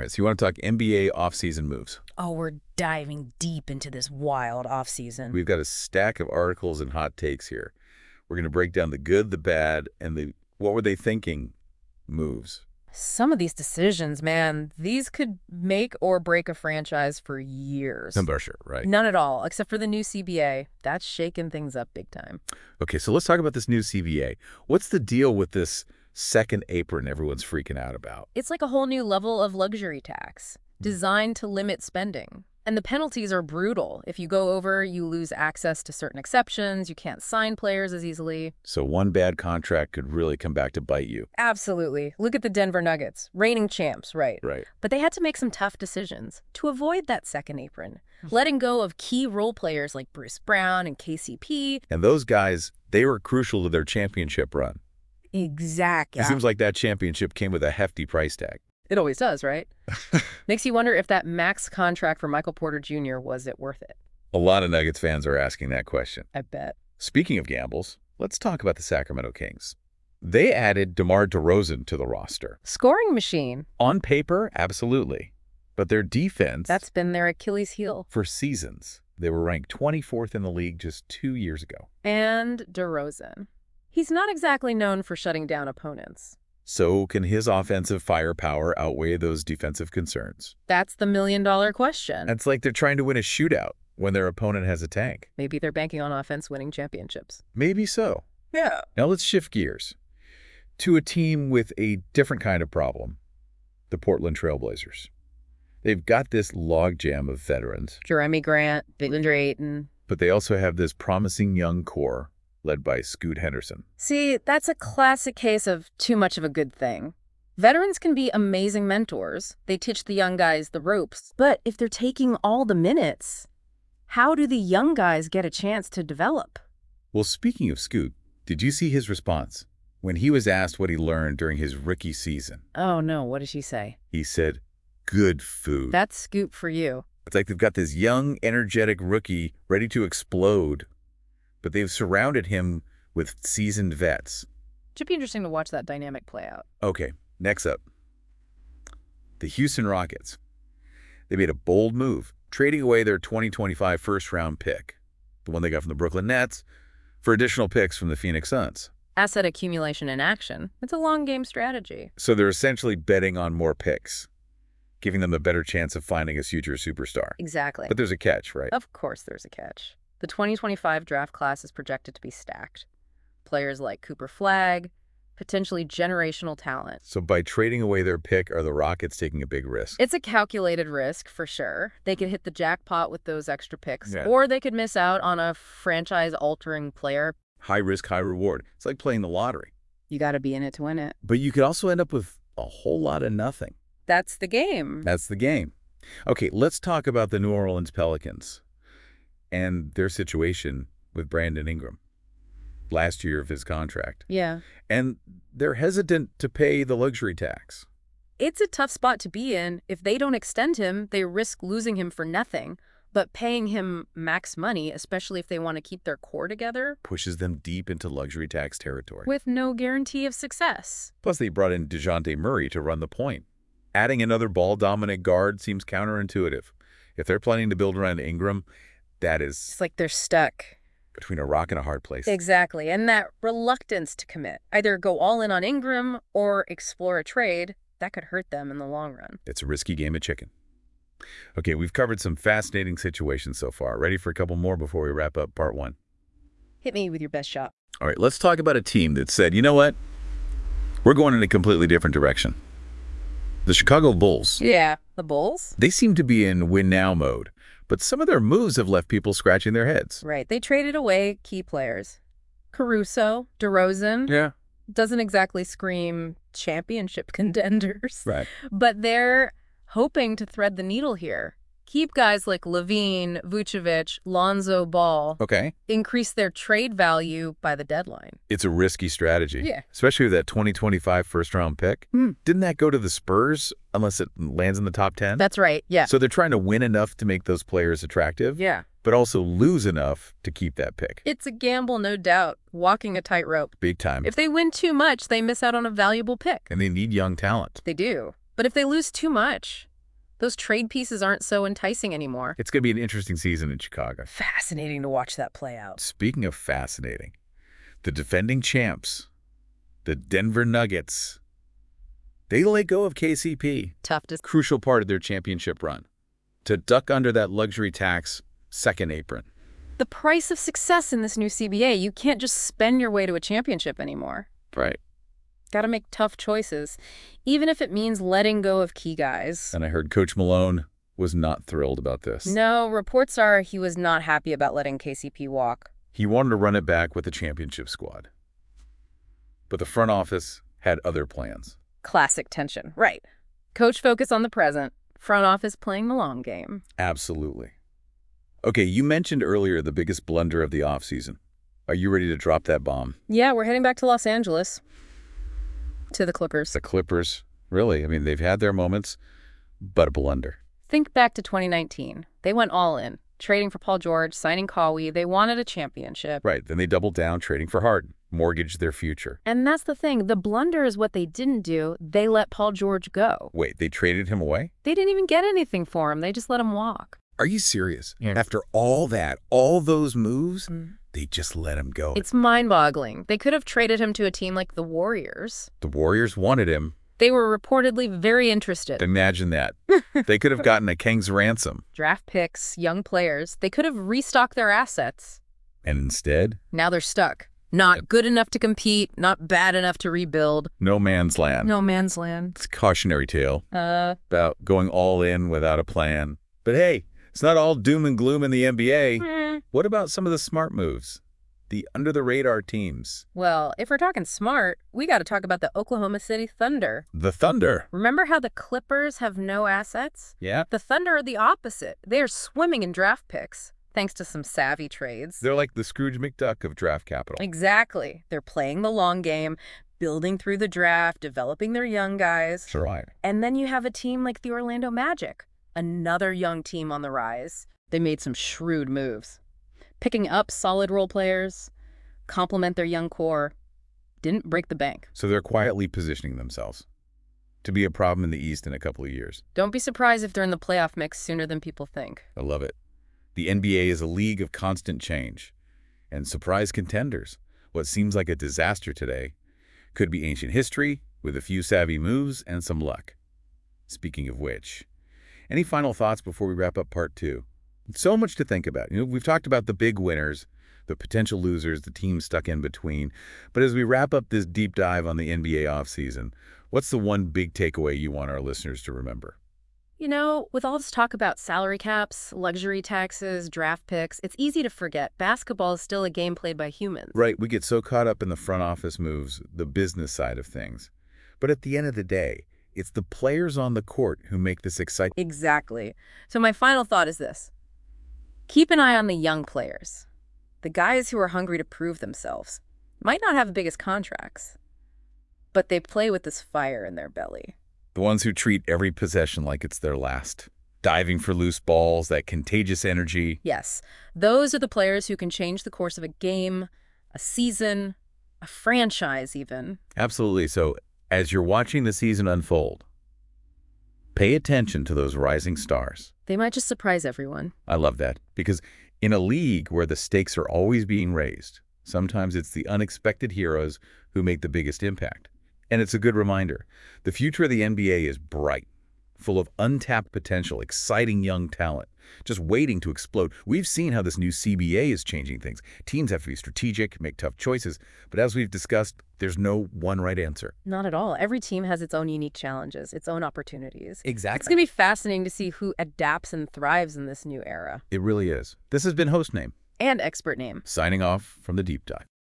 All right, so you want to talk NBA offseason moves. Oh, we're diving deep into this wild offseason. We've got a stack of articles and hot takes here. We're going to break down the good, the bad, and the what were they thinking moves. Some of these decisions, man, these could make or break a franchise for years. For sure, right. None at all, except for the new CBA. That's shaking things up big time. Okay, so let's talk about this new CBA. What's the deal with this second apron everyone's freaking out about? It's like a whole new level of luxury tax, designed to limit spending. And the penalties are brutal. If you go over, you lose access to certain exceptions. You can't sign players as easily. So one bad contract could really come back to bite you. Absolutely. Look at the Denver Nuggets. Reigning champs, right? Right. But they had to make some tough decisions to avoid that second apron, letting go of key role players like Bruce Brown and KCP. And those guys, they were crucial to their championship run. Exactly. It seems like that championship came with a hefty price tag. It always does, right? Makes you wonder if that max contract for Michael Porter Jr. was it worth it? A lot of Nuggets fans are asking that question. I bet. Speaking of gambles, let's talk about the Sacramento Kings. They added DeMar DeRozan to the roster. Scoring machine. On paper, absolutely. But their defense... That's been their Achilles heel. For seasons. They were ranked 24th in the league just 2 years ago. And DeRozan. He's not exactly known for shutting down opponents. So can his offensive firepower outweigh those defensive concerns? That's the million-dollar question. It's like they're trying to win a shootout when their opponent has a tank. Maybe they're banking on offense winning championships. Maybe so. Yeah. Now let's shift gears to a team with a different kind of problem, the Portland Trailblazers. They've got this logjam of veterans. Jeremy Grant, DeAndre Ayton. But they also have this promising young core led by Scoot Henderson. See, that's a classic case of too much of a good thing. Veterans can be amazing mentors. They teach the young guys the ropes. But if they're taking all the minutes, how do the young guys get a chance to develop? Well, speaking of Scoot, did you see his response? When he was asked what he learned during his rookie season. Oh, no. What did he say? He said, good food. That's Scoop for you. It's like they've got this young, energetic rookie ready to explode, but they've surrounded him with seasoned vets. Should be interesting to watch that dynamic play out. Okay, next up. The Houston Rockets. They made a bold move, trading away their 2025 first-round pick, the one they got from the Brooklyn Nets, for additional picks from the Phoenix Suns. Asset accumulation in action. It's a long-game strategy. So they're essentially betting on more picks, giving them a better chance of finding a future superstar. Exactly. But there's a catch, right? Of course there's a catch. The 2025 draft class is projected to be stacked. Players like Cooper Flagg, potentially generational talent. So by trading away their pick, are the Rockets taking a big risk? It's a calculated risk, for sure. They could hit the jackpot with those extra picks, Yeah. or they could miss out on a franchise-altering player. High risk, high reward. It's like playing the lottery. You got to be in it to win it. But you could also end up with a whole lot of nothing. That's the game. That's the game. Okay, let's talk about the New Orleans Pelicans and their situation with Brandon Ingram, last year of his contract. Yeah. And they're hesitant to pay the luxury tax. It's a tough spot to be in. If they don't extend him, they risk losing him for nothing. But paying him max money, especially if they want to keep their core together, Pushes them deep into luxury tax territory. with no guarantee of success. Plus, they brought in DeJounte Murray to run the point. Adding another ball-dominant guard seems counterintuitive. If they're planning to build around Ingram, that is It's like they're stuck. between a rock and a hard place. Exactly. And that reluctance to commit, either go all in on Ingram or explore a trade, that could hurt them in the long run. It's a risky game of chicken. Okay, we've covered some fascinating situations so far. Ready for a couple more before we wrap up part one? Hit me with your best shot. All right, let's talk about a team that said, you know what? We're going in a completely different direction. The Chicago Bulls. Yeah. The Bulls? They seem to be in win-now mode, but some of their moves have left people scratching their heads. Right. They traded away key players. Caruso, DeRozan. Yeah. Doesn't exactly scream championship contenders. Right. But they're hoping to thread the needle here. Keep guys like Levine, Vucevic, Lonzo Ball, Okay. increase their trade value by the deadline. It's a risky strategy. Yeah. Especially with that 2025 first-round pick. Hmm. Didn't that go to the Spurs unless it lands in the top 10? That's right. Yeah. So they're trying to win enough to make those players attractive, Yeah. but also lose enough to keep that pick. It's a gamble, no doubt, walking a tightrope. Big time. If they win too much, they miss out on a valuable pick. And they need young talent. They do. But if they lose too much, Those trade pieces aren't so enticing anymore. It's going to be an interesting season in Chicago. Fascinating to watch that play out. Speaking of fascinating, the defending champs, the Denver Nuggets, they let go of KCP. Tough to... Crucial part of their championship run. To duck under that luxury tax second apron. The price of success in this new CBA, you can't just spend your way to a championship anymore. Right. Got to make tough choices, even if it means letting go of key guys. And I heard Coach Malone was not thrilled about this. No, reports are he was not happy about letting KCP walk. He wanted to run it back with the championship squad. But the front office had other plans. Classic tension. Right. Coach focus on the present, front office playing the long game. Absolutely. Okay, you mentioned earlier the biggest blunder of the offseason. Are you ready to drop that bomb? Yeah, we're heading back to Los Angeles. To the Clippers. The Clippers, really? I mean, they've had their moments, but a blunder. Think back to 2019. They went all in, trading for Paul George, signing Kawhi. They wanted a championship. Right, then they doubled down, trading for Harden, mortgaged their future. And that's the thing. The blunder is what they didn't do. They let Paul George go. Wait, they traded him away? They didn't even get anything for him. They just let him walk. Are you serious? Yeah. After all that, all those moves, they just let him go. It's mind-boggling. They could have traded him to a team like the Warriors. The Warriors wanted him. They were reportedly very interested. Imagine that. They could have gotten a king's ransom. Draft picks, young players. They could have restocked their assets. And instead, Now they're stuck. Not good enough to compete, not bad enough to rebuild. no man's land. No man's land. It's a cautionary tale Uh, about going all in without a plan. But hey, it's not all doom and gloom in the NBA. What about some of the smart moves? The under-the-radar teams. well, if we're talking smart, we got to talk about the Oklahoma City Thunder. The Thunder. Remember how the Clippers have no assets? Yeah. The Thunder are the opposite. They are swimming in draft picks, thanks to some savvy trades. They're like the Scrooge McDuck of draft capital. Exactly. They're playing the long game, building through the draft, developing their young guys. That's right. And then you have a team like the Orlando Magic, another young team on the rise. They made some shrewd moves. Picking up solid role players, complement their young core, didn't break the bank. So they're quietly positioning themselves to be a problem in the East in a couple of years. Don't be surprised if they're in the playoff mix sooner than people think. I love it. The NBA is a league of constant change. And surprise contenders, what seems like a disaster today, could be ancient history with a few savvy moves and some luck. Speaking of which, any final thoughts before we wrap up part 2? So much to think about. We've talked about the big winners, the potential losers, the teams stuck in between. But as we wrap up this deep dive on the NBA offseason, what's the one big takeaway you want our listeners to remember? You know, with all this talk about salary caps, luxury taxes, draft picks, it's easy to forget basketball is still a game played by humans. Right, we get so caught up in the front office moves, the business side of things. But at the end of the day, it's the players on the court who make this exciting. Exactly. So my final thought is this. Keep an eye on the young players. The guys who are hungry to prove themselves might not have the biggest contracts, but they play with this fire in their belly. The ones who treat every possession like it's their last. Diving for loose balls, that contagious energy. Yes, those are the players who can change the course of a game, a season, a franchise even. Absolutely. So as you're watching the season unfold, pay attention to those rising stars. They might just surprise everyone. I love that, because in a league where the stakes are always being raised, sometimes it's the unexpected heroes who make the biggest impact. And it's a good reminder. The future of the NBA is bright, full of untapped potential, exciting young talent, just waiting to explode. We've seen how this new CBA is changing things. Teams have to be strategic, make tough choices. But as we've discussed, there's no one right answer. Not at all. Every team has its own unique challenges, its own opportunities. It's Exactly. going to be fascinating to see who adapts and thrives in this new era. It really is. This has been Host Name, And expert name. signing off from the Deep Dive.